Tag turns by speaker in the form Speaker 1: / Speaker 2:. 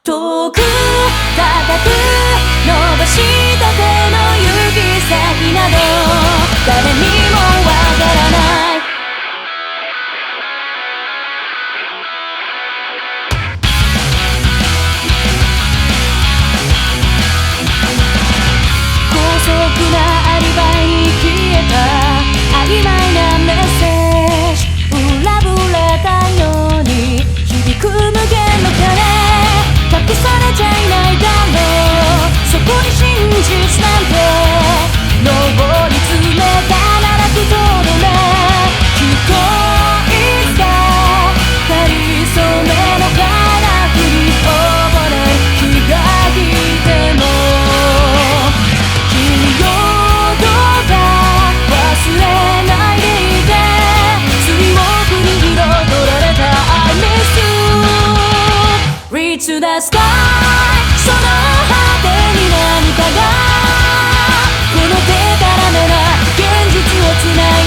Speaker 1: 遠く高く伸ばした手の指先など誰にもわからない。高速なアリバイに消えた曖昧なメッセージ、裏ぶれたように響く無限の鐘、隠されちゃいないだろうそこに真実なんて、上り詰めたならくとどめ、きっといつかかりそめのから振りこぼれ日が来ても、君よどうか忘れないでいて、水墨に彩られた I miss you Reach to the sky、 その果てに何かがこの手からめな現実をつない